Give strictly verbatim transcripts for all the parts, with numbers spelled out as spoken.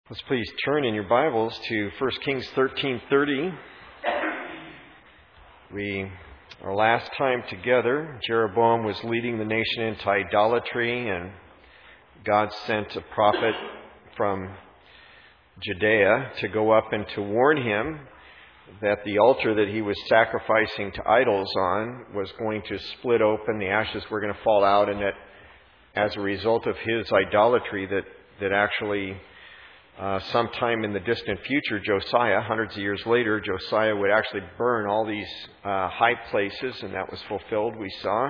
Let's please turn in your Bibles to First Kings thirteen thirty. We, our last time together, Jeroboam was leading the nation into idolatry, and God sent a prophet from Judea to go up and to warn him that the altar that he was sacrificing to idols on was going to split open, the ashes were going to fall out, and that as a result of his idolatry that, that actually Uh, sometime in the distant future, Josiah, hundreds of years later, Josiah would actually burn all these uh, high places, and that was fulfilled, we saw.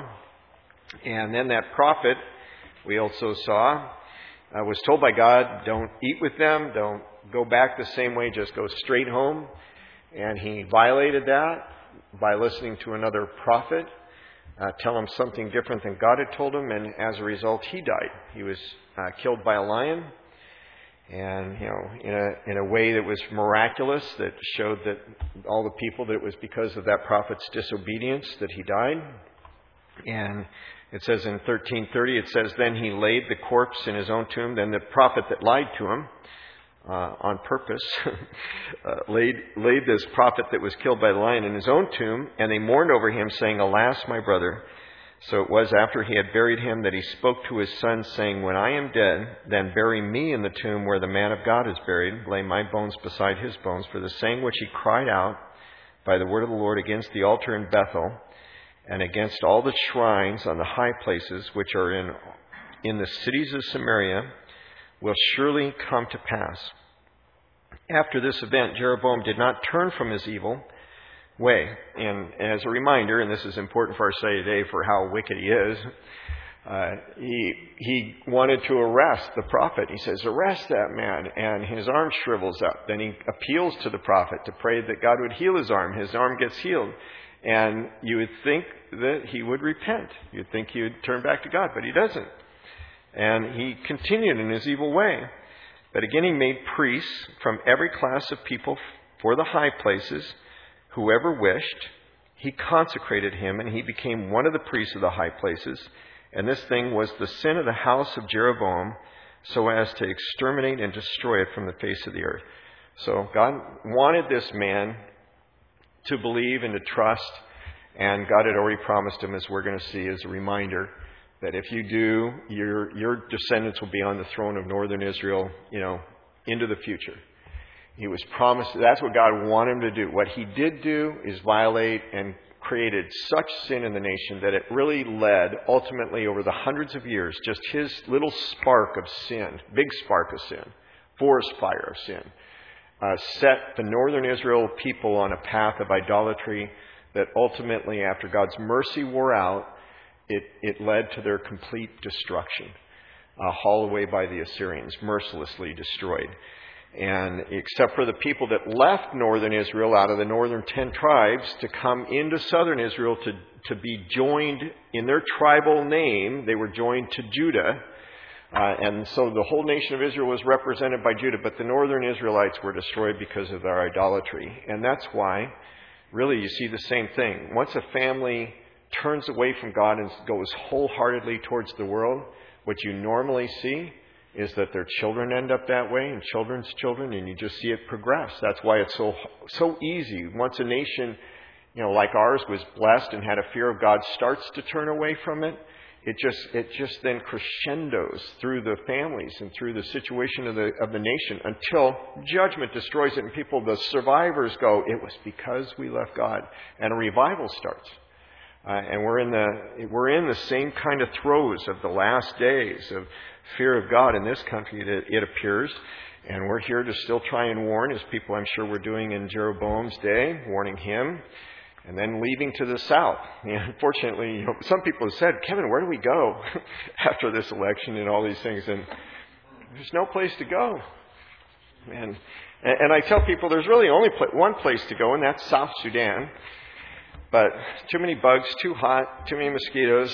And then that prophet, we also saw, uh, was told by God, don't eat with them, don't go back the same way, just go straight home. And he violated that by listening to another prophet, uh, tell him something different than God had told him, and as a result, he died. He was uh, killed by a lion. And, you know, in a in a way that was miraculous, that showed that all the people, that it was because of that prophet's disobedience that he died. And it says in thirteen thirty, it says, then he laid the corpse in his own tomb. Then the prophet that lied to him uh, on purpose uh, laid laid this prophet that was killed by the lion in his own tomb. And they mourned over him, saying, alas, my brother. So it was after he had buried him that he spoke to his son, saying, when I am dead, then bury me in the tomb where the man of God is buried. Lay my bones beside his bones. For the saying which he cried out by the word of the Lord against the altar in Bethel, and against all the shrines on the high places which are in, in the cities of Samaria, will surely come to pass. After this event, Jeroboam did not turn from his evil way. And as a reminder, and this is important for our study today for how wicked he is, uh, he he wanted to arrest the prophet. He says, arrest that man, and his arm shrivels up. Then he appeals to the prophet to pray that God would heal his arm. His arm gets healed. And you would think that he would repent. You'd think he would turn back to God, but he doesn't. And he continued in his evil way. But again, he made priests from every class of people for the high places. Whoever wished, he consecrated him, and he became one of the priests of the high places. And this thing was the sin of the house of Jeroboam, so as to exterminate and destroy it from the face of the earth. So God wanted this man to believe and to trust, and God had already promised him, as we're going to see as a reminder, that if you do, your your descendants will be on the throne of northern Israel, you know, into the future. He was promised, that's what God wanted him to do. What he did do is violate and created such sin in the nation that it really led, ultimately, over the hundreds of years, just his little spark of sin, big spark of sin, forest fire of sin, uh, set the northern Israel people on a path of idolatry that ultimately, after God's mercy wore out, it, it led to their complete destruction, uh, hauled away by the Assyrians, mercilessly destroyed. And except for the people that left northern Israel out of the northern ten tribes to come into southern Israel to, to be joined in their tribal name, they were joined to Judah. Uh, and so the whole nation of Israel was represented by Judah, but the northern Israelites were destroyed because of their idolatry. And that's why, really, you see the same thing. Once a family turns away from God and goes wholeheartedly towards the world, what you normally see is that their children end up that way, and children's children, and you just see it progress. That's why it's so so easy. Once a nation, you know, like ours was blessed and had a fear of God, starts to turn away from it, it just it just then crescendos through the families and through the situation of the of the nation until judgment destroys it, and people, the survivors, go, it was because we left God, and a revival starts. Uh, and we're in the we're in the same kind of throes of the last days of fear of God in this country, it, it appears. And we're here to still try and warn, as people I'm sure were doing in Jeroboam's day, warning him, and then leaving to the south. And unfortunately, you know, some people have said, Kevin, where do we go after this election and all these things? And there's no place to go. And, and I tell people there's really only one place to go, and that's South Sudan. But too many bugs, too hot, too many mosquitoes.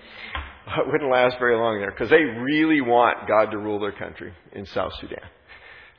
It wouldn't last very long there, because they really want God to rule their country in South Sudan.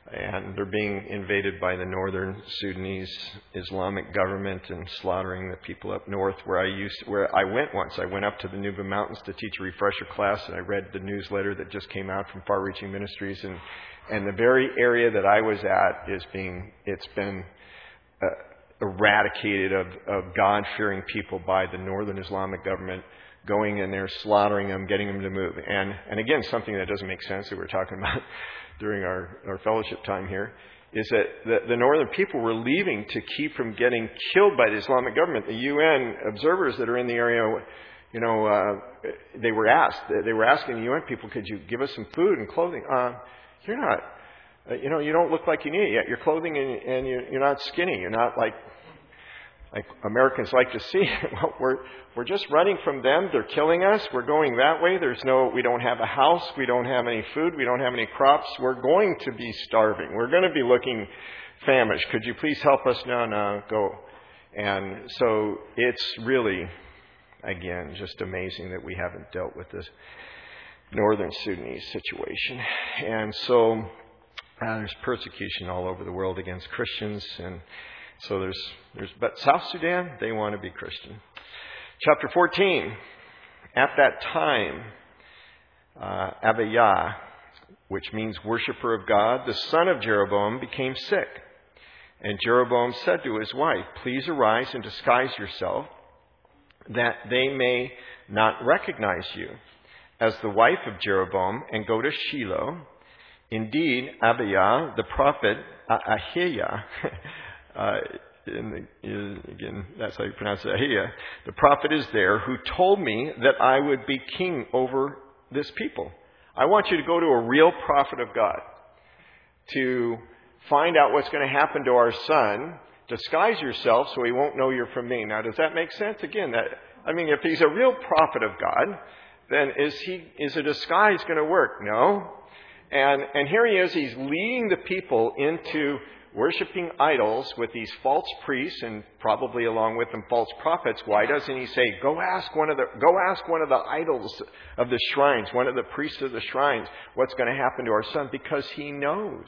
And they're being invaded by the northern Sudanese Islamic government and slaughtering the people up north where I used where I went once. I went up to the Nuba Mountains to teach a refresher class, and I read the newsletter that just came out from Far Reaching Ministries, and and the very area that I was at is being it's been uh, eradicated of, of God-fearing people by the northern Islamic government, going in there, slaughtering them, getting them to move. And and again, something that doesn't make sense that we're talking about during our, our fellowship time here, is that the, the northern people were leaving to keep from getting killed by the Islamic government. The U N observers that are in the area, you know, uh, they were asked, they were asking the U N people, could you give us some food and clothing? Uh, you're not, uh, you know, you don't look like you need it yet. You're clothing and, and you're, you're not skinny. You're not like, like Americans like to see. Well, we're, we're just running from them. They're killing us. We're going that way. There's no, we don't have a house. We don't have any food. We don't have any crops. We're going to be starving. We're going to be looking famished. Could you please help us? No, no, go. And so it's really, again, just amazing that we haven't dealt with this northern Sudanese situation. And so uh, there's persecution all over the world against Christians, and so there's, there's, but South Sudan, they want to be Christian. Chapter fourteen. At that time, uh, Abijah, which means worshiper of God, the son of Jeroboam, became sick. And Jeroboam said to his wife, please arise and disguise yourself, that they may not recognize you as the wife of Jeroboam, and go to Shiloh. Indeed, Abijah, the prophet, Ahijah, Uh, in the, in, again, that's how you pronounce it, Ahijah. The prophet is there who told me that I would be king over this people. I want you to go to a real prophet of God to find out what's going to happen to our son. Disguise yourself so he won't know you're from me. Now, does that make sense? Again, that I mean, if he's a real prophet of God, then is he is a disguise going to work? No. And and here he is. He's leading the people into worshipping idols with these false priests, and probably along with them false prophets. Why doesn't he say, go ask one of the go ask one of the idols of the shrines, one of the priests of the shrines, what's going to happen to our son? Because he knows.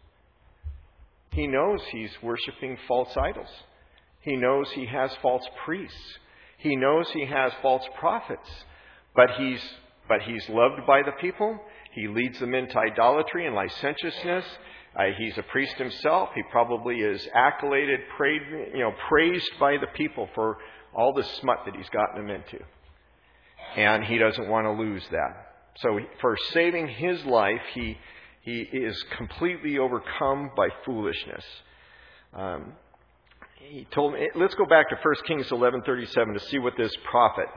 He knows he's worshipping false idols. He knows he has false priests. He knows he has false prophets. But he's but he's loved by the people. He leads them into idolatry and licentiousness. Uh, he's a priest himself. He probably is accoladed, prayed, you know, praised by the people for all the smut that he's gotten them into. And he doesn't want to lose that. So for saving his life, he he is completely overcome by foolishness. Um, he told me, let's go back to First Kings eleven thirty-seven to see what this prophet,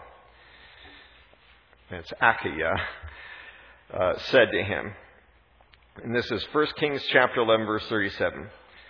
that's Ahijah, uh, said to him. And this is First Kings chapter eleven, verse thirty-seven.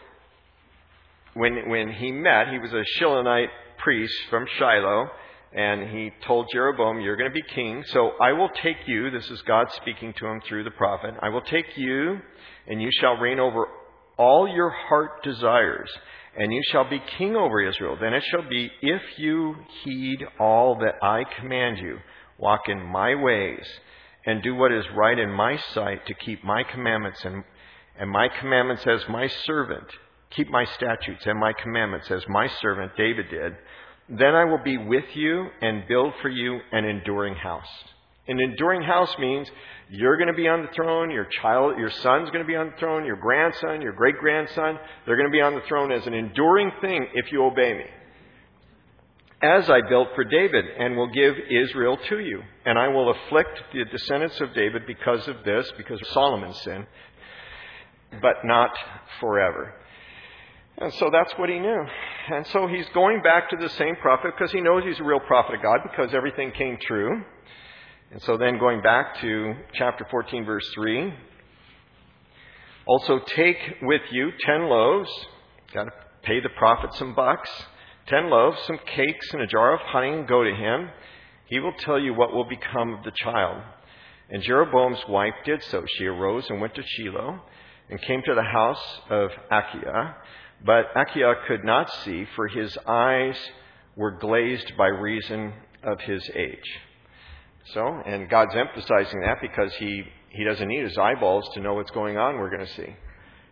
When when he met, he was a Shilonite priest from Shiloh, and he told Jeroboam, you're going to be king, so I will take you, this is God speaking to him through the prophet, I will take you, and you shall reign over all your heart desires, and you shall be king over Israel. Then it shall be, if you heed all that I command you, walk in my ways, and do what is right in my sight, to keep my commandments and, and my commandments as my servant, keep my statutes and my commandments as my servant David did, then I will be with you and build for you an enduring house. An enduring house means you're going to be on the throne, your child, your son's going to be on the throne, your grandson, your great-grandson, they're going to be on the throne as an enduring thing if you obey me. As I built for David, and will give Israel to you. And I will afflict the descendants of David because of this, because of Solomon's sin, but not forever. And so that's what he knew. And so he's going back to the same prophet because he knows he's a real prophet of God, because everything came true. And so then going back to chapter fourteen, verse three. Also take with you ten loaves. Got to pay the prophet some bucks. Ten loaves, some cakes, and a jar of honey, and go to him. He will tell you what will become of the child. And Jeroboam's wife did so. She arose and went to Shiloh and came to the house of Ahijah. But Ahijah could not see, for his eyes were glazed by reason of his age. So, and God's emphasizing that because he, he doesn't need his eyeballs to know what's going on, we're going to see.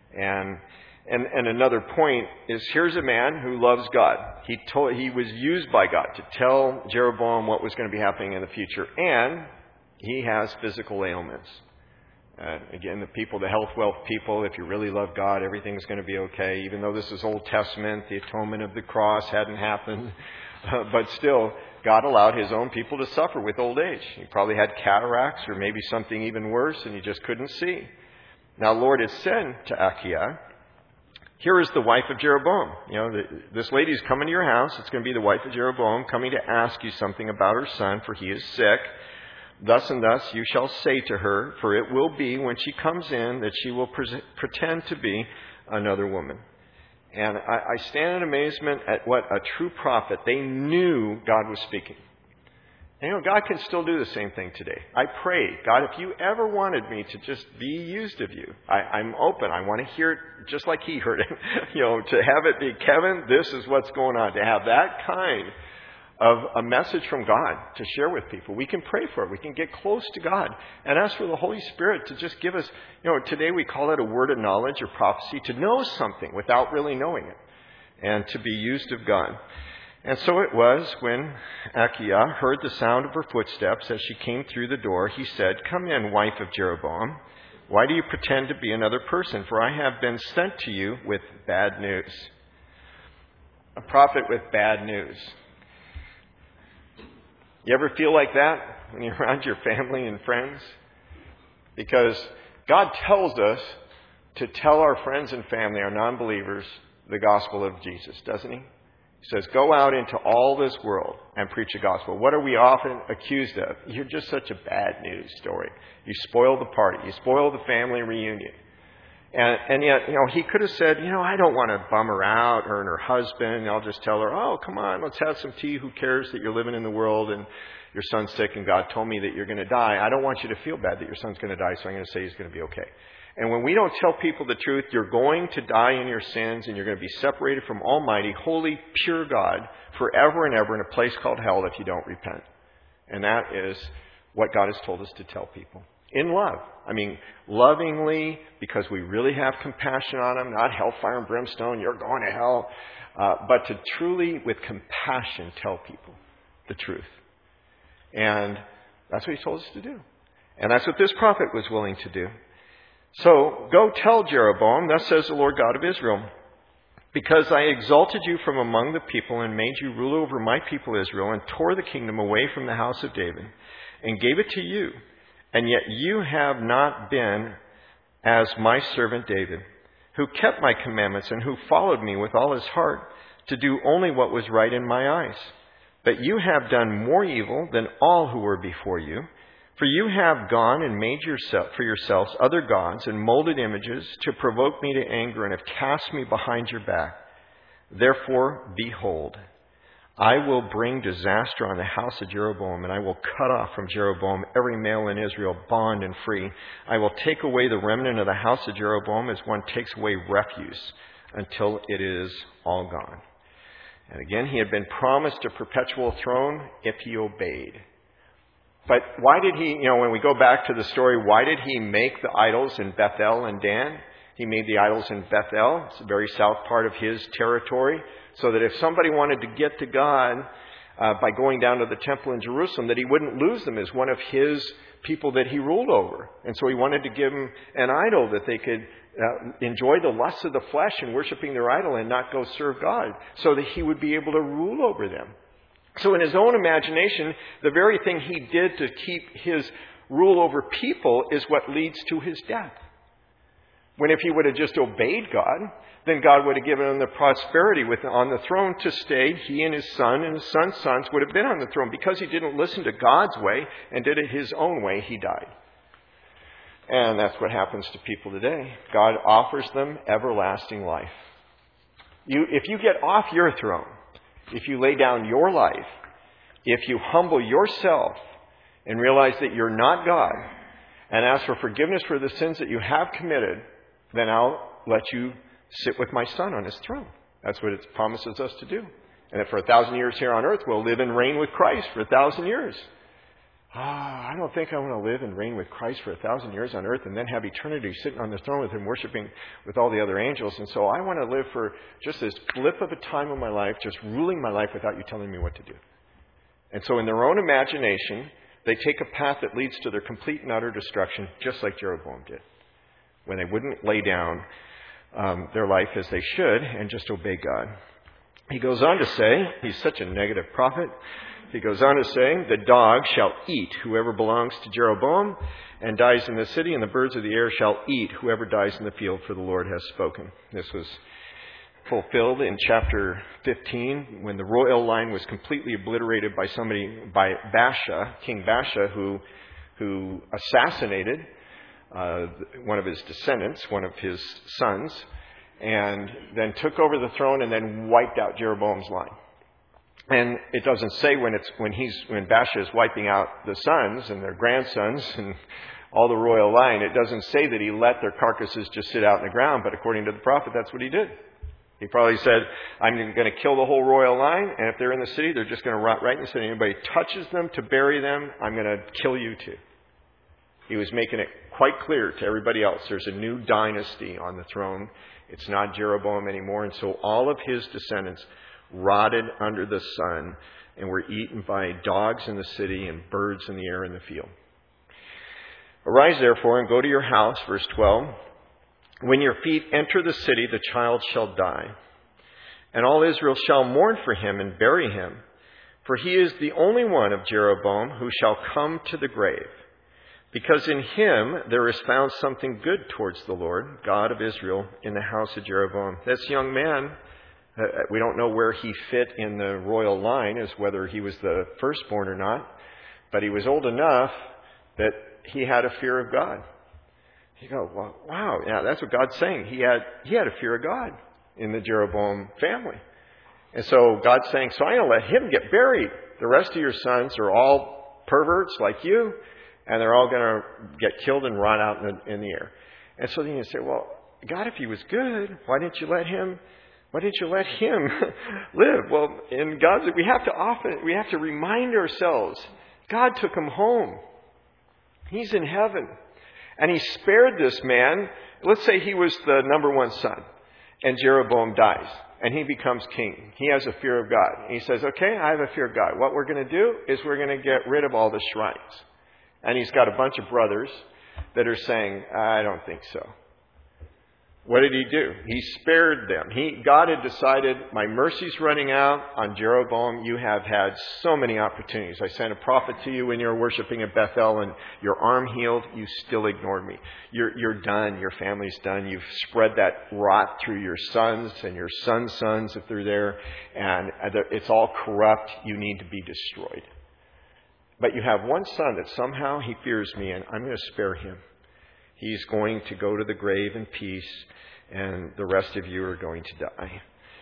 And and and another point is, here's a man who loves God. He told he was used by God to tell Jeroboam what was going to be happening in the future, and he has physical ailments. Uh, again, the people, the health, wealth people, if you really love God, everything's going to be okay. Even though this is Old Testament, the atonement of the cross hadn't happened. Uh, but still, God allowed his own people to suffer with old age. He probably had cataracts or maybe something even worse, and he just couldn't see. Now, Lord had said to Achiah, here is the wife of Jeroboam. You know, the, this lady's coming to your house. It's going to be the wife of Jeroboam coming to ask you something about her son, for he is sick. Thus and thus you shall say to her, for it will be when she comes in that she will pre- pretend to be another woman. And I, I stand in amazement at what a true prophet, they knew God was speaking. And, you know, God can still do the same thing today. I pray, God, if you ever wanted me to just be used of you, I, I'm open. I want to hear it just like he heard it. You know, to have it be, Kevin, this is what's going on. To have that kind of a message from God to share with people. We can pray for it. We can get close to God and ask for the Holy Spirit to just give us, you know, today we call it a word of knowledge or prophecy, to know something without really knowing it and to be used of God. And so it was when Achiah heard the sound of her footsteps as she came through the door, he said, come in, wife of Jeroboam. Why do you pretend to be another person? For I have been sent to you with bad news. A prophet with bad news. You ever feel like that when you're around your family and friends? Because God tells us to tell our friends and family, our non-believers, the gospel of Jesus, doesn't he? He says, go out into all this world and preach the gospel. What are we often accused of? You're just such a bad news story. You spoil the party. You spoil the family reunion. And, and yet, you know, he could have said, you know, I don't want to bum her out, her and her husband. I'll just tell her, oh, come on, let's have some tea. Who cares that you're living in the world and your son's sick and God told me that you're going to die. I don't want you to feel bad that your son's going to die, so I'm going to say he's going to be okay. And when we don't tell people the truth, you're going to die in your sins and you're going to be separated from Almighty, holy, pure God forever and ever in a place called hell if you don't repent. And that is what God has told us to tell people. In love. I mean, lovingly, because we really have compassion on them, not hellfire and brimstone, you're going to hell. Uh, but to truly, with compassion, tell people the truth. And that's what he told us to do. And that's what this prophet was willing to do. So, go tell Jeroboam, thus says the Lord God of Israel, because I exalted you from among the people and made you rule over my people Israel and tore the kingdom away from the house of David and gave it to you. And yet you have not been as my servant David, who kept my commandments and who followed me with all his heart to do only what was right in my eyes. But you have done more evil than all who were before you. For you have gone and made yourself for yourselves other gods and molded images to provoke me to anger and have cast me behind your back. Therefore, behold, I will bring disaster on the house of Jeroboam, and I will cut off from Jeroboam every male in Israel, bond and free. I will take away the remnant of the house of Jeroboam as one takes away refuse until it is all gone. And again, he had been promised a perpetual throne if he obeyed. But why did he, you know, when we go back to the story, why did he make the idols in Bethel and Dan? He made the idols in Bethel. It's the very south part of his territory. So that if somebody wanted to get to God uh, by going down to the temple in Jerusalem, that he wouldn't lose them as one of his people that he ruled over. And so he wanted to give them an idol that they could uh, enjoy the lusts of the flesh and worshiping their idol and not go serve God, so that he would be able to rule over them. So in his own imagination, the very thing he did to keep his rule over people is what leads to his death. When if he would have just obeyed God, then God would have given him the prosperity with, on the throne to stay. He and his son and his son's sons would have been on the throne. Because he didn't listen to God's way and did it his own way, he died. And that's what happens to people today. God offers them everlasting life. You, if you get off your throne, if you lay down your life, if you humble yourself and realize that you're not God and ask for forgiveness for the sins that you have committed, then I'll let you sit with my son on his throne. That's what it promises us to do. And that for a thousand years here on earth, we'll live and reign with Christ for a thousand years. Ah, I don't think I want to live and reign with Christ for a thousand years on earth and then have eternity sitting on the throne with him, worshiping with all the other angels. And so I want to live for just this blip of a time of my life, just ruling my life without you telling me what to do. And so in their own imagination, they take a path that leads to their complete and utter destruction, just like Jeroboam did, when they wouldn't lay down um, their life as they should and just obey God. He goes on to say, he's such a negative prophet, he goes on to say, the dog shall eat whoever belongs to Jeroboam and dies in the city, and the birds of the air shall eat whoever dies in the field, for the Lord has spoken. This was fulfilled in chapter fifteen, when the royal line was completely obliterated by somebody, by Baasha, King Baasha, who, who assassinated uh, one of his descendants, one of his sons, and then took over the throne and then wiped out Jeroboam's line. And it doesn't say when it's when he's when Baasha is wiping out the sons and their grandsons and all the royal line, it doesn't say that he let their carcasses just sit out in the ground, but according to the prophet, that's what he did. He probably said, I'm going to kill the whole royal line, and if they're in the city, they're just going to rot right in the city. Anybody touches them to bury them, I'm going to kill you too. He was making it quite clear to everybody else, there's a new dynasty on the throne. It's not Jeroboam anymore, and so all of his descendants rotted under the sun and were eaten by dogs in the city and birds in the air in the field. Arise therefore and go to your house, verse twelve. When your feet enter the city, the child shall die. And all Israel shall mourn for him and bury him. For he is the only one of Jeroboam who shall come to the grave. Because in him there is found something good towards the Lord, God of Israel, in the house of Jeroboam. This young man, uh, we don't know where he fit in the royal line, as whether he was the firstborn or not. But he was old enough that he had a fear of God. You go, well, wow, yeah, that's what God's saying. He had he had a fear of God in the Jeroboam family. And so God's saying, so I'm going to let him get buried. The rest of your sons are all perverts like you, and they're all going to get killed and rot out in the, in the air. And so then you say, well, God, if he was good, why didn't you let him, why didn't you let him live? Well, in God's, we have to often, we have to remind ourselves, God took him home. He's in heaven. And he spared this man. Let's say he was the number one son, and Jeroboam dies, and he becomes king. He has a fear of God. And he says, okay, I have a fear of God. What we're going to do is we're going to get rid of all the shrines. And he's got a bunch of brothers that are saying, I don't think so. What did he do? He spared them. He, God had decided, my mercy's running out on Jeroboam. You have had so many opportunities. I sent a prophet to you when you were worshiping at Bethel and your arm healed. You still ignored me. You're, you're done. Your family's done. You've spread that rot through your sons and your sons' sons if they're there. And it's all corrupt. You need to be destroyed. But you have one son that somehow he fears me, and I'm going to spare him. He's going to go to the grave in peace, and the rest of you are going to die.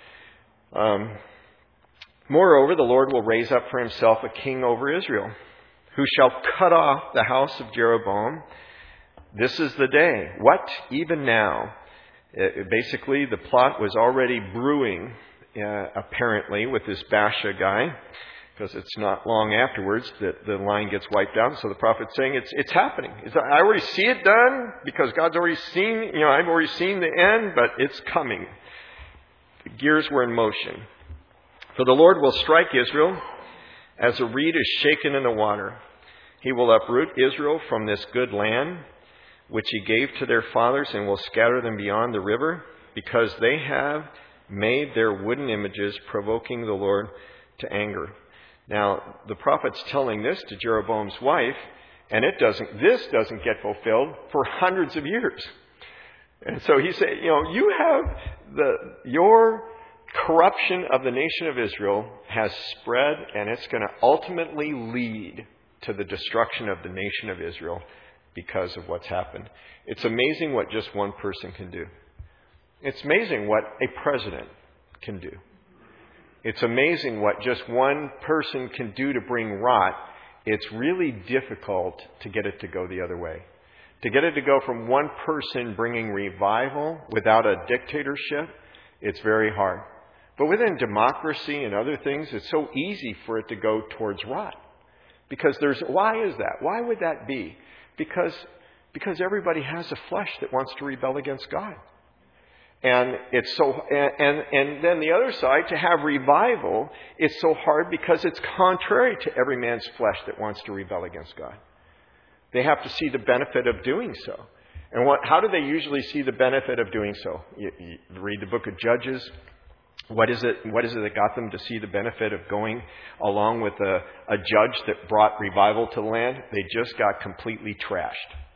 Um, Moreover, the Lord will raise up for himself a king over Israel, who shall cut off the house of Jeroboam. This is the day. What? Even now. It, basically, the plot was already brewing, uh, apparently, with this Baasha guy. Because it's not long afterwards that the line gets wiped out. So the prophet's saying it's it's happening. It's, I already see it done because God's already seen, you know, I've already seen the end, but it's coming. The gears were in motion. For the Lord will strike Israel as a reed is shaken in the water. He will uproot Israel from this good land, which he gave to their fathers, and will scatter them beyond the river, because they have made their wooden images, provoking the Lord to anger. Now, the prophet's telling this to Jeroboam's wife, and it doesn't, this doesn't get fulfilled for hundreds of years. And so he said, you know, you have the, your corruption of the nation of Israel has spread, and it's going to ultimately lead to the destruction of the nation of Israel because of what's happened. It's amazing what just one person can do. It's amazing what a president can do. It's amazing what just one person can do to bring rot. It's really difficult to get it to go the other way. To get it to go from one person bringing revival without a dictatorship, it's very hard. But within democracy and other things, it's so easy for it to go towards rot. Because there's, why is that? Why would that be? Because, because everybody has a flesh that wants to rebel against God. And it's so, and, and, and then the other side, to have revival, it's so hard because it's contrary to every man's flesh that wants to rebel against God. They have to see the benefit of doing so. And what, how do they usually see the benefit of doing so? You, you read the book of Judges. What is it, what is it that got them to see the benefit of going along with a, a judge that brought revival to the land? They just got completely trashed,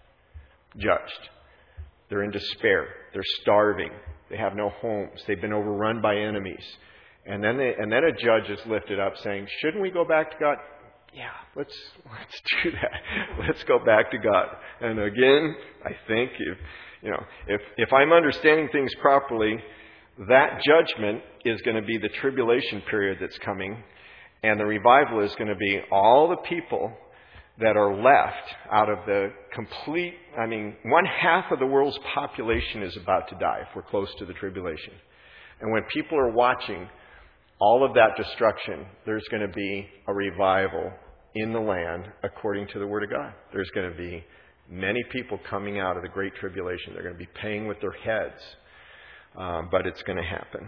judged. They're in despair. They're starving. They have no homes. They've been overrun by enemies. And then they, and then a judge is lifted up saying, shouldn't we go back to God? Yeah, let's let's do that. Let's go back to God. And again, I think if you know, if if I'm understanding things properly, that judgment is going to be the tribulation period that's coming, and the revival is going to be all the people that are left out of the complete, I mean, one half of the world's population is about to die if we're close to the tribulation. And when people are watching all of that destruction, there's going to be a revival in the land according to the Word of God. There's going to be many people coming out of the Great Tribulation. They're going to be paying with their heads. Um, but it's going to happen.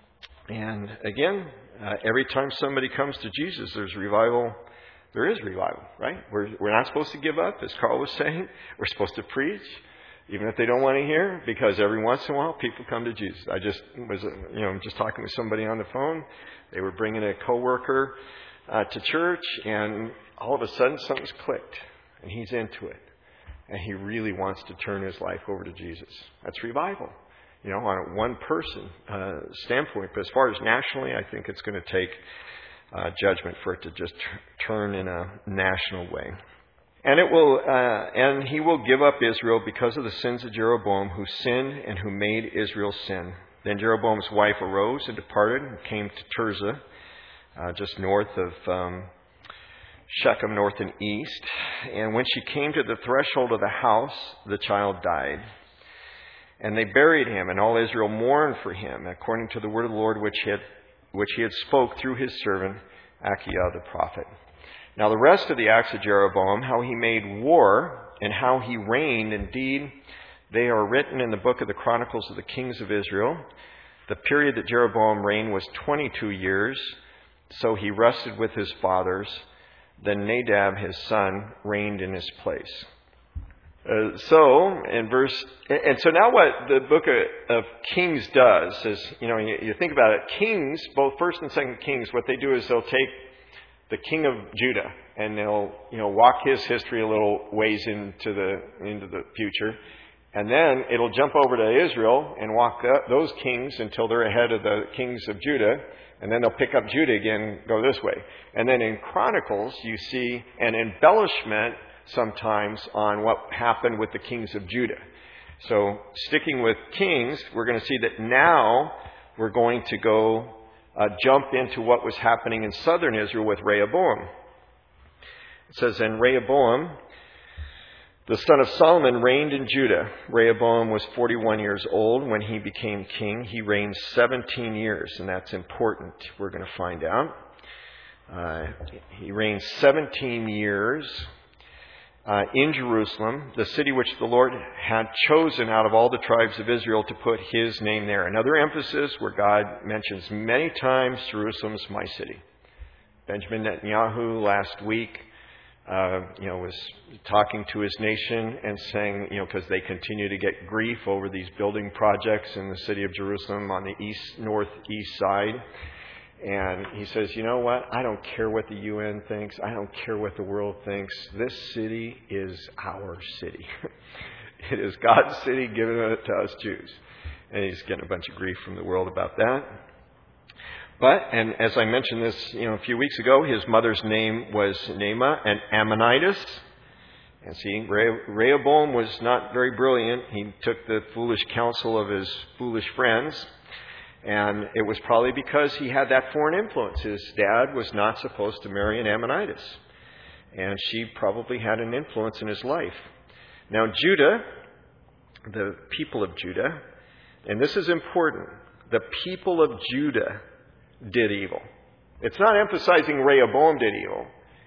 And again, uh, every time somebody comes to Jesus, there's revival. There is revival, right? We're, we're not supposed to give up, as Carl was saying. We're supposed to preach, even if they don't want to hear, because every once in a while, people come to Jesus. I just was, you know, just talking with somebody on the phone. They were bringing a coworker uh, to church, and all of a sudden, something's clicked, and he's into it, and he really wants to turn his life over to Jesus. That's revival. You know, on a one person uh, standpoint. But as far as nationally, I think it's going to take uh, judgment for it to just t- turn in a national way. And it will, uh, and he will give up Israel because of the sins of Jeroboam, who sinned and who made Israel sin. Then Jeroboam's wife arose and departed and came to Tirzah, uh, just north of um, Shechem, north and east. And when she came to the threshold of the house, the child died. And they buried him, and all Israel mourned for him, according to the word of the Lord which he had, which he had spoke through his servant Achiah the prophet. Now the rest of the acts of Jeroboam, how he made war, and how he reigned, indeed, they are written in the book of the Chronicles of the Kings of Israel. The period that Jeroboam reigned was twenty-two years, so he rested with his fathers. Then Nadab, his son, reigned in his place. Uh, so, in verse, and so now what the book of, of Kings does is, you know, you, you think about it, Kings, both First and Second Kings, what they do is they'll take the king of Judah and they'll, you know, walk his history a little ways into the into the future, and then it'll jump over to Israel and walk up those kings until they're ahead of the kings of Judah, and then they'll pick up Judah again and go this way. And then in Chronicles, you see an embellishment sometimes on what happened with the kings of Judah. So sticking with Kings, we're going to see that now we're going to go uh, jump into what was happening in southern Israel with Rehoboam. It says, and Rehoboam, the son of Solomon, reigned in Judah. Rehoboam was forty-one years old when he became king. He reigned seventeen years, and that's important. We're going to find out. Uh, he reigned seventeen years. Uh, in Jerusalem, the city which the Lord had chosen out of all the tribes of Israel to put his name there. Another emphasis where God mentions many times, Jerusalem's my city. Benjamin Netanyahu last week, uh, you know, was talking to his nation and saying, you know, because they continue to get grief over these building projects in the city of Jerusalem on the east, northeast side. And he says, you know what? I don't care what the U N thinks. I don't care what the world thinks. This city is our city. It is God's city given it to us Jews. And he's getting a bunch of grief from the world about that. But, and as I mentioned this, you know, a few weeks ago, his mother's name was Naamah, an Ammonitess. And see, Rehoboam was not very brilliant. He took the foolish counsel of his foolish friends. And it was probably because he had that foreign influence. His dad was not supposed to marry an Ammonitess. And she probably had an influence in his life. Now, Judah, the people of Judah, and this is important, the people of Judah did evil. It's not emphasizing Rehoboam did evil.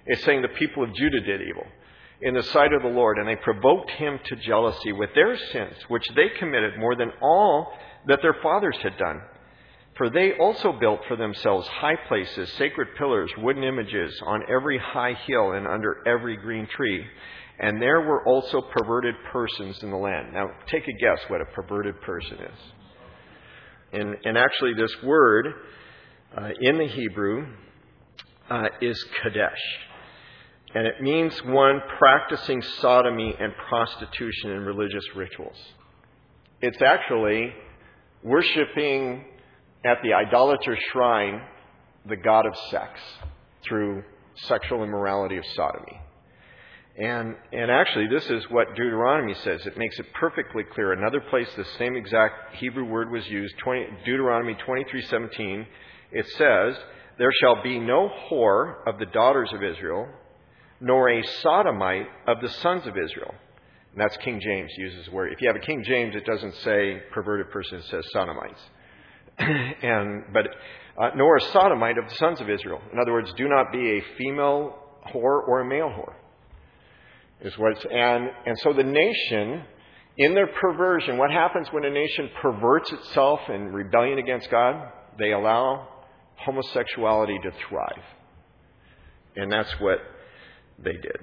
It's saying the people of Judah did evil in the sight of the Lord, and they provoked him to jealousy with their sins, which they committed more than all that their fathers had done. For they also built for themselves high places, sacred pillars, wooden images on every high hill and under every green tree. And there were also perverted persons in the land. Now, take a guess what a perverted person is. And, and actually, this word uh, in the Hebrew uh, is kadesh. And it means one practicing sodomy and prostitution in religious rituals. It's actually worshiping at the idolatrous shrine the god of sex through sexual immorality of sodomy. And, and actually, this is what Deuteronomy says. It makes it perfectly clear. Another place, the same exact Hebrew word was used, twenty, Deuteronomy twenty-three seventeen. It says, "There shall be no whore of the daughters of Israel, nor a sodomite of the sons of Israel." And that's King James uses the word. If you have a King James, it doesn't say perverted person, it says sodomites. and But uh, nor a sodomite of the sons of Israel. In other words, do not be a female whore or a male whore. Is what it's, and, and so the nation, in their perversion, what happens when a nation perverts itself in rebellion against God? They allow homosexuality to thrive. And that's what they did.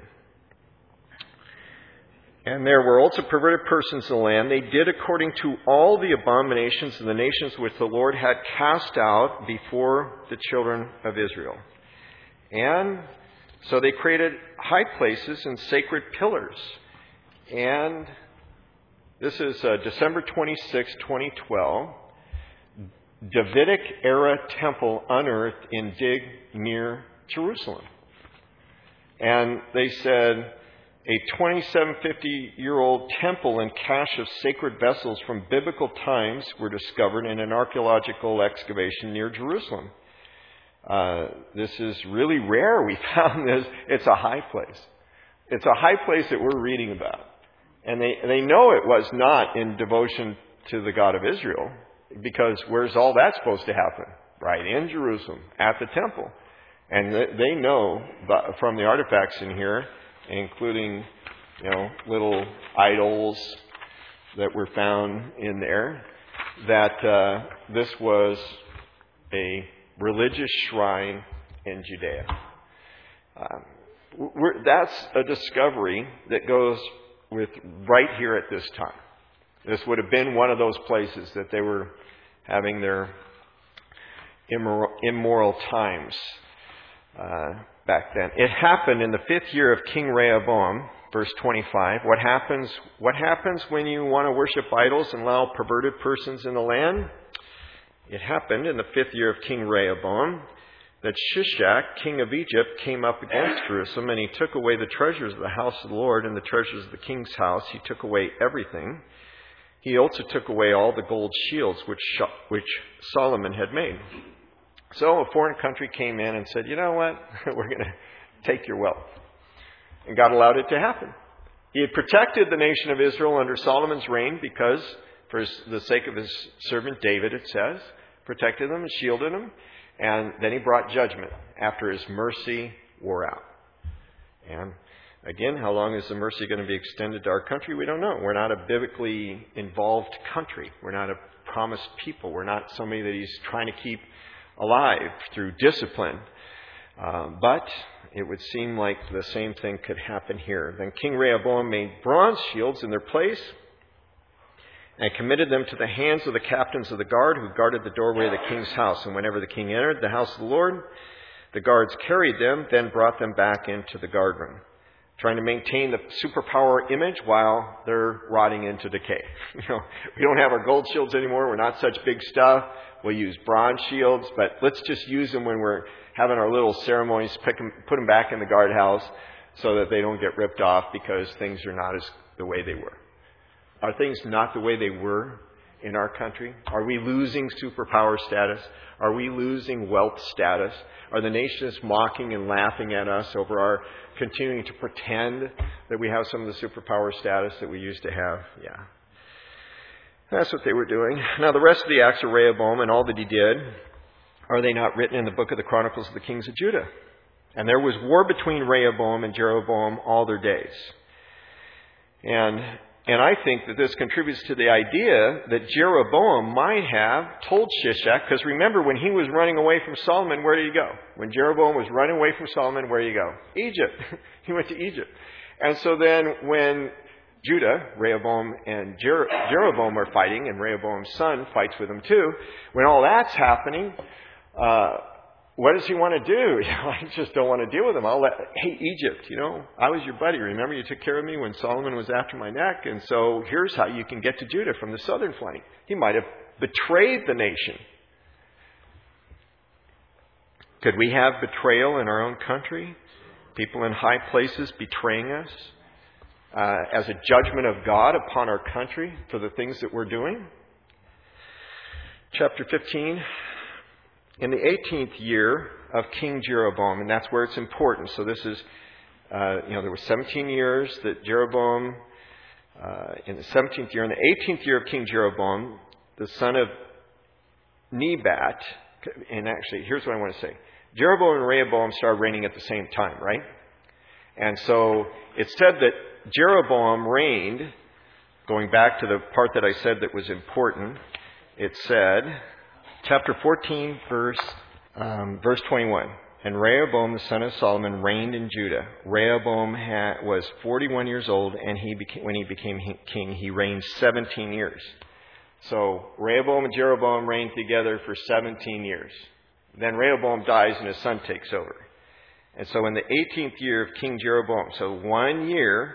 And there were also perverted persons in the land. They did according to all the abominations of the nations which the Lord had cast out before the children of Israel. And so they created high places and sacred pillars. And this is uh, December twenty-sixth, twenty twelve. Davidic era temple unearthed in Dig near Jerusalem. And they said a twenty-seven fifty year old temple and cache of sacred vessels from biblical times were discovered in an archaeological excavation near Jerusalem. Uh, this is really rare. We found this. It's a high place. It's a high place that we're reading about. And they, they know it was not in devotion to the God of Israel, because where's all that supposed to happen? Right in Jerusalem, at the temple. And they know from the artifacts in here, including, you know, little idols that were found in there, that uh, this was a religious shrine in Judea. Um, we're, that's a discovery that goes with right here at this time. This would have been one of those places that they were having their immoral, immoral times uh, back then. It happened in the fifth year of King Rehoboam, verse twenty-five. What happens, what happens when you want to worship idols and allow perverted persons in the land? It happened in the fifth year of King Rehoboam that Shishak, king of Egypt, came up against Jerusalem, and he took away the treasures of the house of the Lord and the treasures of the king's house. He took away everything. He also took away all the gold shields which which Solomon had made. So a foreign country came in and said, you know what? We're going to take your wealth. And God allowed it to happen. He had protected the nation of Israel under Solomon's reign because, for the sake of his servant David, it says, protected them and shielded them. And then he brought judgment after his mercy wore out. And again, how long is the mercy going to be extended to our country? We don't know. We're not a biblically involved country. We're not a promised people. We're not somebody that he's trying to keep alive through discipline. Uh, but it would seem like the same thing could happen here. Then King Rehoboam made bronze shields in their place and committed them to the hands of the captains of the guard who guarded the doorway of the king's house. And whenever the king entered the house of the Lord, the guards carried them, then brought them back into the guard room, trying to maintain the superpower image while they're rotting into decay. You know, we don't have our gold shields anymore. We're not such big stuff. We'll use bronze shields, but let's just use them when we're having our little ceremonies, pick them, put them back in the guardhouse so that they don't get ripped off because things are not as the way they were. Are things not the way they were in our country? Are we losing superpower status? Are we losing wealth status? Are the nations mocking and laughing at us over our continuing to pretend that we have some of the superpower status that we used to have? Yeah. That's what they were doing. Now, the rest of the acts of Rehoboam and all that he did, are they not written in the book of the Chronicles of the Kings of Judah? And there was war between Rehoboam and Jeroboam all their days. And and I think that this contributes to the idea that Jeroboam might have told Shishak, because remember, when he was running away from Solomon, where did he go? When Jeroboam was running away from Solomon, where did he go? Egypt. He went to Egypt. And so then when Judah, Rehoboam and Jer- Jeroboam are fighting, and Rehoboam's son fights with him too, when all that's happening, uh, what does he want to do? You know, I just don't want to deal with him. I'll let, hey, Egypt, you know, I was your buddy. Remember, you took care of me when Solomon was after my neck. And so here's how you can get to Judah from the southern flank. He might have betrayed the nation. Could we have betrayal in our own country? People in high places betraying us uh, as a judgment of God upon our country for the things that we're doing? Chapter fifteen. In the eighteenth year of King Jeroboam, and that's where it's important. So this is, uh, you know, there were seventeen years that Jeroboam, uh, in the seventeenth year, in the eighteenth year of King Jeroboam, the son of Nebat, and actually, here's what I want to say. Jeroboam and Rehoboam started reigning at the same time, right? And so it said that Jeroboam reigned, going back to the part that I said that was important, it said, chapter fourteen, verse um, verse twenty-one. And Rehoboam, the son of Solomon, reigned in Judah. Rehoboam ha- was forty-one years old, and he became, when he became king, he reigned seventeen years. So Rehoboam and Jeroboam reigned together for seventeen years. Then Rehoboam dies, and his son takes over. And so in the eighteenth year of King Jeroboam, so one year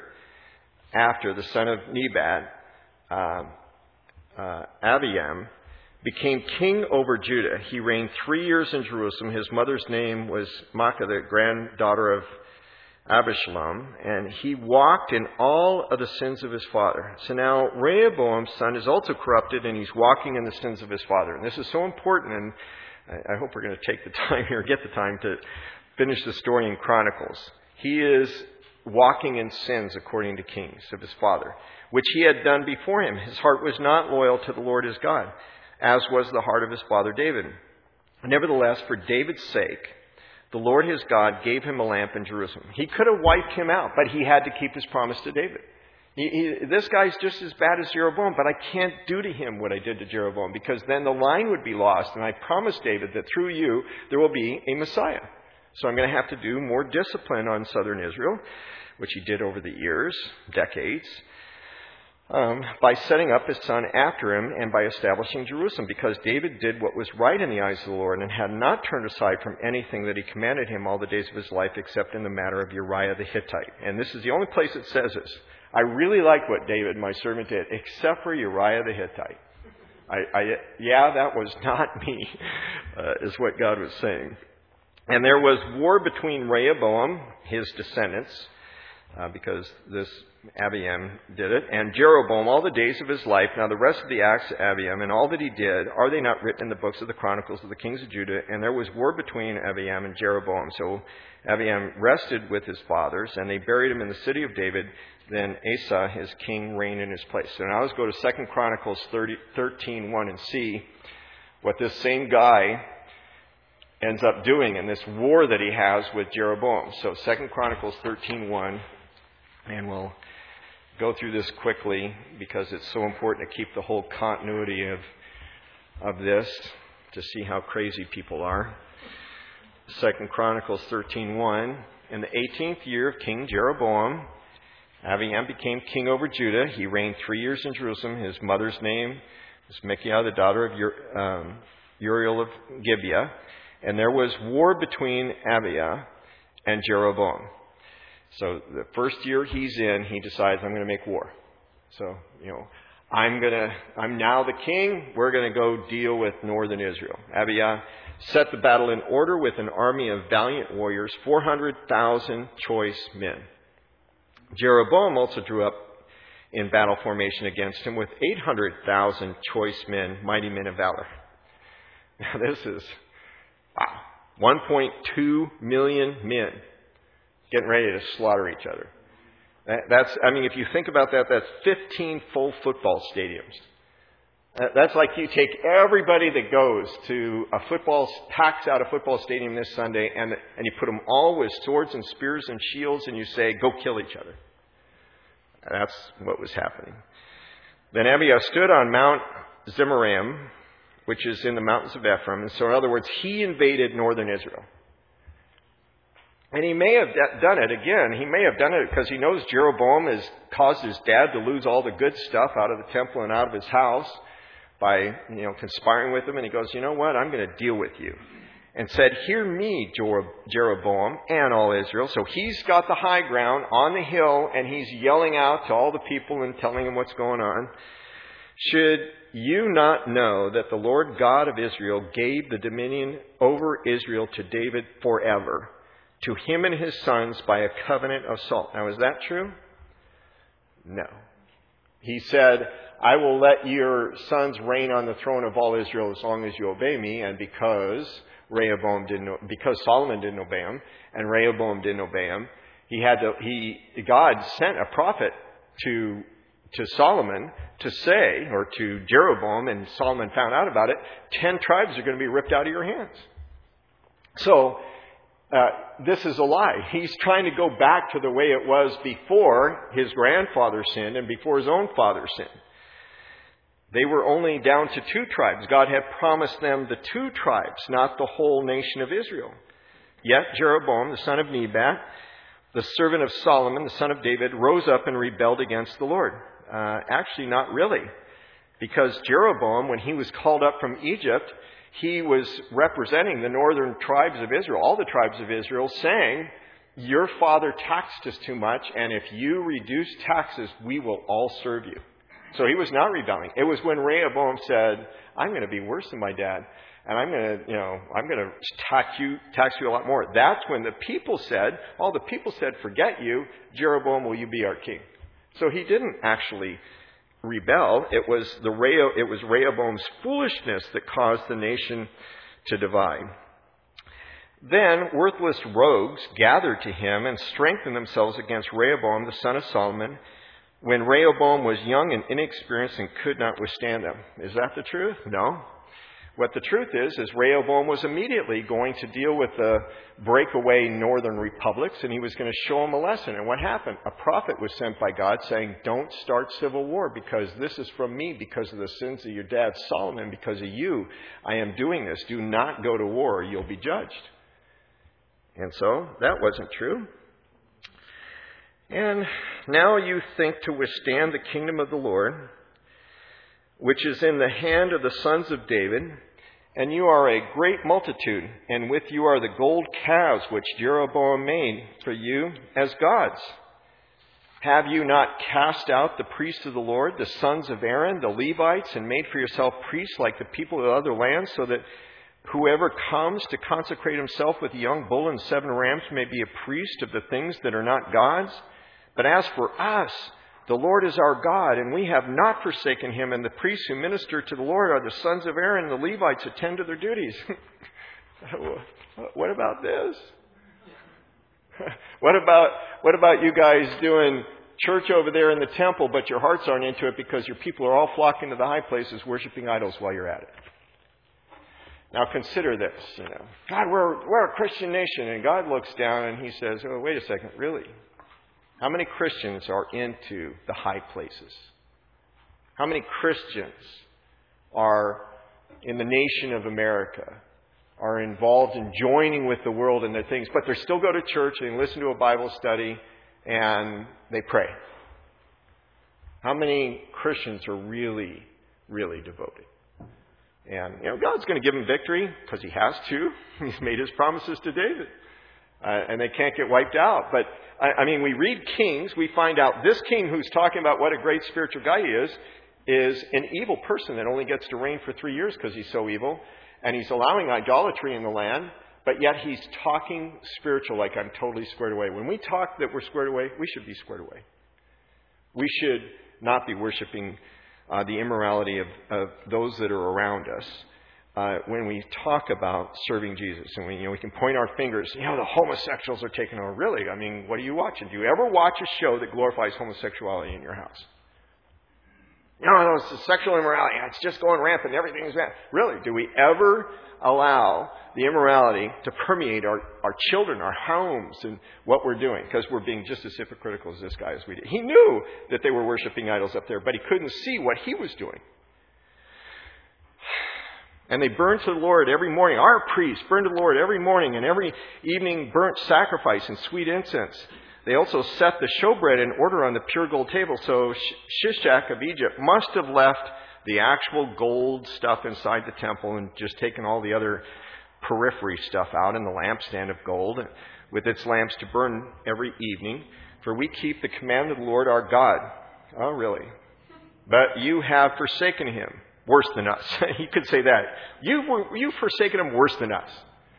after the son of Nebat, uh, uh, Abiam became king over Judah. He reigned three years in Jerusalem. His mother's name was Maacah, the granddaughter of Abishalom. And he walked in all of the sins of his father. So now Rehoboam's son is also corrupted, and he's walking in the sins of his father. And this is so important, and I hope we're going to take the time here, get the time to finish the story in Chronicles. He is walking in sins according to Kings of his father, which he had done before him. His heart was not loyal to the Lord his God, as was the heart of his father David. Nevertheless, for David's sake, the Lord his God gave him a lamp in Jerusalem. He could have wiped him out, but he had to keep his promise to David. He, he, this guy's just as bad as Jeroboam, but I can't do to him what I did to Jeroboam, because then the line would be lost, and I promised David that through you there will be a Messiah. So I'm going to have to do more discipline on southern Israel, which he did over the years, decades, Um, by setting up his son after him and by establishing Jerusalem, because David did what was right in the eyes of the Lord and had not turned aside from anything that he commanded him all the days of his life, except in the matter of Uriah the Hittite. And this is the only place it says this. I really like what David, my servant, did, except for Uriah the Hittite. I, I, yeah, that was not me, uh, is what God was saying. And there was war between Rehoboam, his descendants, Uh, because this Abiam did it, and Jeroboam all the days of his life. Now the rest of the acts of Abiam and all that he did, are they not written in the books of the Chronicles of the kings of Judah? And there was war between Abiam and Jeroboam. So Abiam rested with his fathers, and they buried him in the city of David. Then Asa, his king, reigned in his place. So now let's go to Second Chronicles thirteen one and see what this same guy ends up doing in this war that he has with Jeroboam. So Second Chronicles thirteen one. And we'll go through this quickly because it's so important to keep the whole continuity of of this, to see how crazy people are. Second Chronicles thirteen one. In the eighteenth year of King Jeroboam, Abiam became king over Judah. He reigned three years in Jerusalem. His mother's name was Micaiah, the daughter of Ur- um, Uriel of Gibeah. And there was war between Abiah and Jeroboam. So the first year he's in, he decides, I'm going to make war. So, you know, I'm going to, I'm now the king. We're going to go deal with northern Israel. Abiah set the battle in order with an army of valiant warriors, four hundred thousand choice men. Jeroboam also drew up in battle formation against him with eight hundred thousand choice men, mighty men of valor. Now this is, wow, one point two million men getting ready to slaughter each other. That, that's, I mean, if you think about that, that's fifteen full football stadiums. Uh, That's like you take everybody that goes to a football, packs out a football stadium this Sunday, and and you put them all with swords and spears and shields, and you say, go kill each other. That's what was happening. Then Abiah stood on Mount Zemaraim, which is in the mountains of Ephraim. And so in other words, he invaded northern Israel. And he may have done it, again, he may have done it because he knows Jeroboam has caused his dad to lose all the good stuff out of the temple and out of his house by, you know, conspiring with him. And he goes, you know what, I'm going to deal with you. And said, hear me, Jeroboam, and all Israel. So he's got the high ground on the hill, and he's yelling out to all the people and telling them what's going on. Should you not know that the Lord God of Israel gave the dominion over Israel to David forever, to him and his sons by a covenant of salt? Now, is that true? No. He said, I will let your sons reign on the throne of all Israel as long as you obey me. And because Rehoboam didn't, because Solomon didn't obey him, and Rehoboam didn't obey him, he had to, he, God sent a prophet to, to Solomon to say, or to Jeroboam, and Solomon found out about it, ten tribes are going to be ripped out of your hands. So, Uh, this is a lie. He's trying to go back to the way it was before his grandfather sinned and before his own father sinned. They were only down to two tribes. God had promised them the two tribes, not the whole nation of Israel. Yet Jeroboam, the son of Nebat, the servant of Solomon, the son of David, rose up and rebelled against the Lord. Uh, actually, not really. Because Jeroboam, when he was called up from Egypt, he was representing the northern tribes of Israel, all the tribes of Israel, saying, your father taxed us too much, and if you reduce taxes, we will all serve you. So he was not rebelling. It was when Rehoboam said, I'm going to be worse than my dad, and I'm going to, you know, I'm going to tax you, tax you a lot more. That's when the people said, all the people said, forget you, Jeroboam, will you be our king? So he didn't actually rebel. It was the Reho- it was Rehoboam's foolishness that caused the nation to divide. Then worthless rogues gathered to him and strengthened themselves against Rehoboam, the son of Solomon, when Rehoboam was young and inexperienced and could not withstand them. Is that the truth? No. What the truth is, is Rehoboam was immediately going to deal with the breakaway northern republics, and he was going to show them a lesson. And what happened? A prophet was sent by God saying, don't start civil war because this is from me, because of the sins of your dad Solomon, because of you, I am doing this. Do not go to war or you'll be judged. And so that wasn't true. And now you think to withstand the kingdom of the Lord, which is in the hand of the sons of David, and you are a great multitude, and with you are the gold calves which Jeroboam made for you as gods. Have you not cast out the priests of the Lord, the sons of Aaron, the Levites, and made for yourself priests like the people of other lands, so that whoever comes to consecrate himself with a young bull and seven rams may be a priest of the things that are not God's? But as for us, the Lord is our God, and we have not forsaken him, and the priests who minister to the Lord are the sons of Aaron, and the Levites attend to their duties. What about this? What about what about you guys doing church over there in the temple, but your hearts aren't into it because your people are all flocking to the high places worshiping idols while you're at it? Now consider this, you know. God, we're we're a Christian nation, and God looks down and he says, oh, wait a second, really? How many Christians are into the high places? How many Christians are in the nation of America, are involved in joining with the world in their things, but they still go to church and listen to a Bible study and they pray? How many Christians are really, really devoted? And, you know, God's going to give them victory because he has to. He's made his promises to David. Uh, and they can't get wiped out. But, I, I mean, we read Kings, we find out this king who's talking about what a great spiritual guy he is, is an evil person that only gets to reign for three years because he's so evil. And he's allowing idolatry in the land, but yet he's talking spiritual like I'm totally squared away. When we talk that we're squared away, we should be squared away. We should not be worshiping uh, the immorality of, of those that are around us. Uh, when we talk about serving Jesus, and we, you know, we can point our fingers, you know, the homosexuals are taking over. Really? I mean, what are you watching? Do you ever watch a show that glorifies homosexuality in your house? You know, no, it's sexual immorality. It's just going rampant. Everything's rampant. Really, do we ever allow the immorality to permeate our, our children, our homes, and what we're doing? Because we're being just as hypocritical as this guy as we did. He knew that they were worshiping idols up there, but he couldn't see what he was doing. And they burned to the Lord every morning. Our priests burned to the Lord every morning, and every evening burnt sacrifice and sweet incense. They also set the showbread in order on the pure gold table. So Shishak of Egypt must have left the actual gold stuff inside the temple and just taken all the other periphery stuff out in the lampstand of gold with its lamps to burn every evening. For we keep the commandment of the Lord our God. Oh, really? But you have forsaken him. Worse than us. You could say that. You've, you've forsaken him worse than us.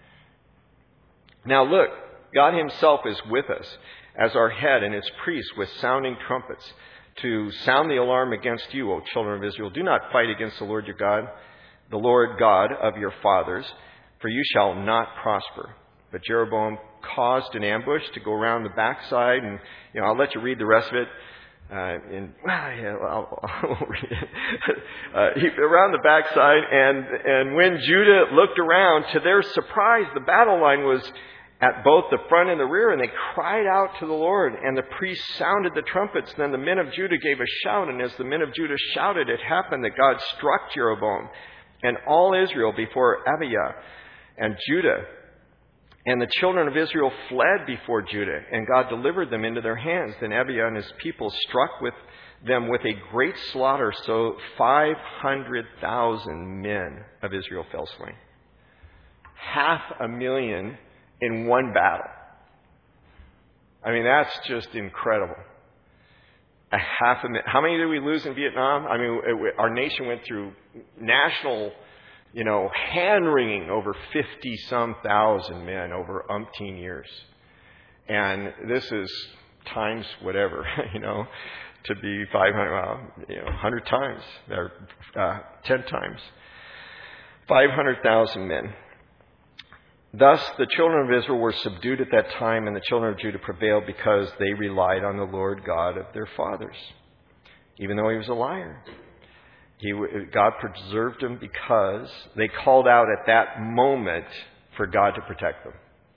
Now look, God himself is with us as our head and his priests with sounding trumpets to sound the alarm against you, O children of Israel. Do not fight against the Lord your God, the Lord God of your fathers, for you shall not prosper. But Jeroboam caused an ambush to go around the backside, and you know I'll let you read the rest of it. Uh, in, well, yeah, I'll, I'll read it. Uh, he, around the backside, and and when Judah looked around, to their surprise, the battle line was at both the front and the rear, and they cried out to the Lord, and the priests sounded the trumpets. Then the men of Judah gave a shout, and as the men of Judah shouted, it happened that God struck Jeroboam and all Israel before Abijah and Judah. And the children of Israel fled before Judah, and God delivered them into their hands. Then Abijah and his people struck with them with a great slaughter, so five hundred thousand men of Israel fell slain. Half a million in one battle. I mean, that's just incredible. A half a million. How many did we lose in Vietnam? I mean, it, our nation went through national, you know, hand-wringing over fifty-some thousand men over umpteen years. And this is times whatever, you know, to be five hundred, well, you know, one hundred times, or uh, ten times. five hundred thousand men. Thus, the children of Israel were subdued at that time, and the children of Judah prevailed because they relied on the Lord God of their fathers, even though he was a liar. He, God preserved them because they called out at that moment for God to protect them.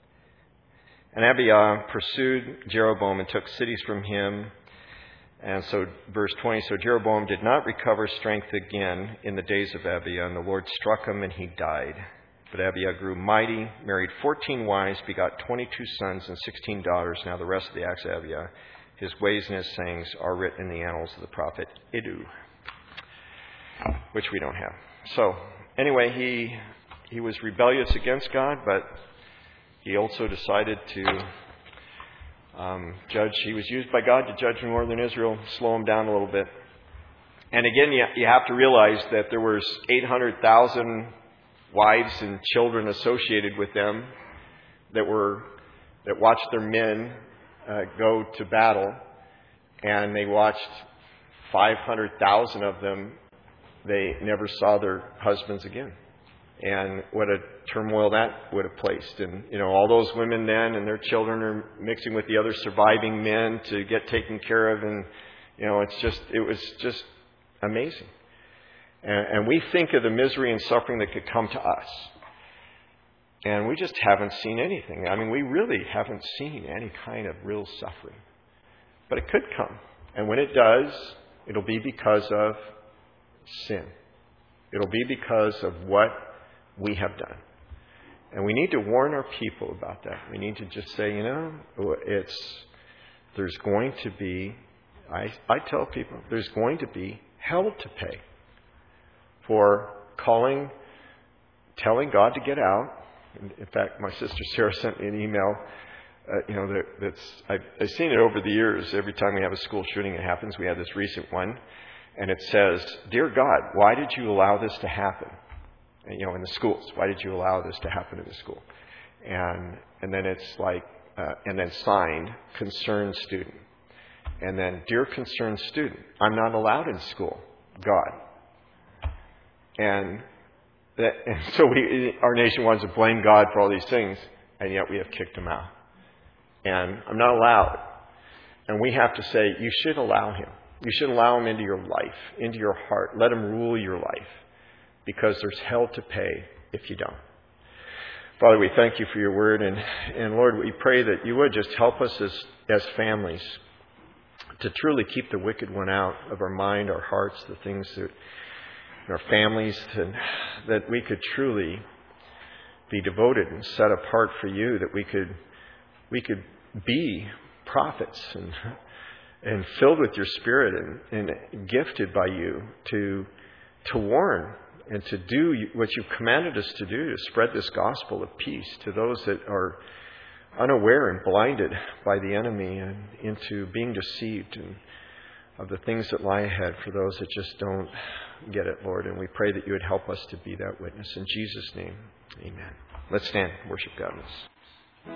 And Abijah pursued Jeroboam and took cities from him. And so, verse twenty, so Jeroboam did not recover strength again in the days of Abijah, and the Lord struck him and he died. But Abijah grew mighty, married fourteen wives, begot twenty-two sons and sixteen daughters. Now the rest of the acts of Abijah, his ways and his sayings, are written in the annals of the prophet Iddu, which we don't have. So, anyway, he he was rebellious against God, but he also decided to um, judge. He was used by God to judge northern Israel, slow him down a little bit. And again, you, you have to realize that there was eight hundred thousand wives and children associated with them that were that watched their men uh, go to battle, and they watched five hundred thousand of them. They never saw their husbands again. And what a turmoil that would have placed. And, you know, all those women then and their children are mixing with the other surviving men to get taken care of. And, you know, it's just, it was just amazing. And, and we think of the misery and suffering that could come to us. And we just haven't seen anything. I mean, we really haven't seen any kind of real suffering. But it could come. And when it does, it'll be because of sin. It'll be because of what we have done. And we need to warn our people about that. We need to just say, you know, it's there's going to be, I, I tell people, there's going to be hell to pay for calling, telling God to get out. In fact, my sister Sarah sent me an email. Uh, you know, that, that's I've, I've seen it over the years. Every time we have a school shooting, it happens. We had this recent one. And it says, "Dear God, why did you allow this to happen? And, you know, in the schools, why did you allow this to happen in the school?" And and then it's like, uh, and then signed, concerned student. And then, "Dear concerned student, I'm not allowed in school. God." And, that, and so we, our nation wants to blame God for all these things, and yet we have kicked him out. And I'm not allowed. And we have to say, you should allow him. You should allow Him into your life, into your heart. Let Him rule your life, because there's hell to pay if you don't. Father, we thank You for Your word. And, and Lord, we pray that You would just help us as, as families to truly keep the wicked one out of our mind, our hearts, the things that in our families, and that we could truly be devoted and set apart for You, that we could we could be prophets and and filled with Your Spirit and, and gifted by You to to warn and to do what You've commanded us to do, to spread this gospel of peace to those that are unaware and blinded by the enemy and into being deceived, and of the things that lie ahead for those that just don't get it, Lord. And we pray that You would help us to be that witness. In Jesus' name, amen. Let's stand and worship God in this.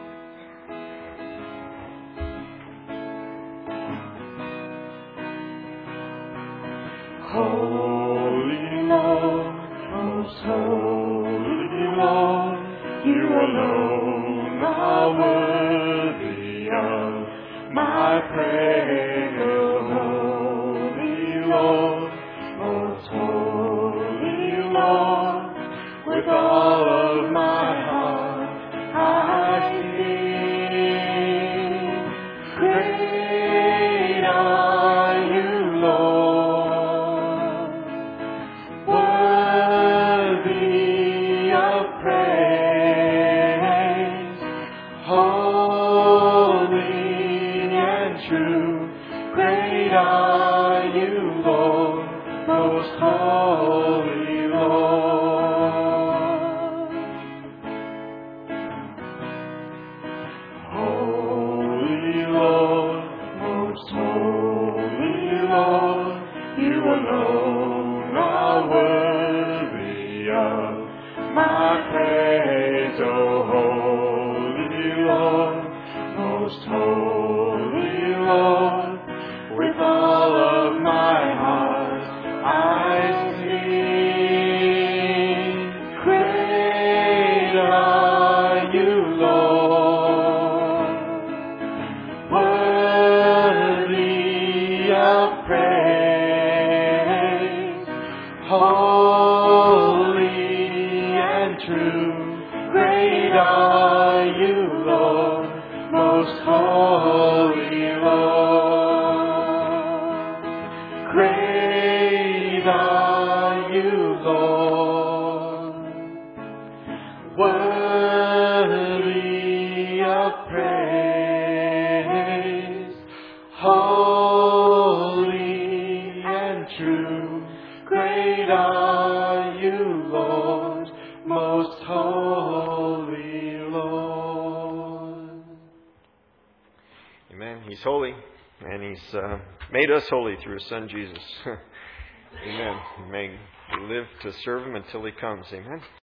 Holy Lord, most holy Lord, You alone are worthy of my praise. Holy Lord, most holy Lord, with all of my heart I sing. Great are You, Lord, worthy of praise, holy and true. Great are You, Lord, most holy Lord. Holy Lord, most holy Lord, You alone are worthy of my praise. O holy Lord, most holy Lord, with all of my heart I sing. Great are You, Lord, worthy of praise, holy and true. Great are You, Lord, most holy Lord. Great are You, Lord, worthy of praise, holy and true. Great are You, Lord, most holy Lord. Amen. He's holy, and He's uh, made us holy through His Son, Jesus. Amen. May we live to serve Him until He comes. Amen.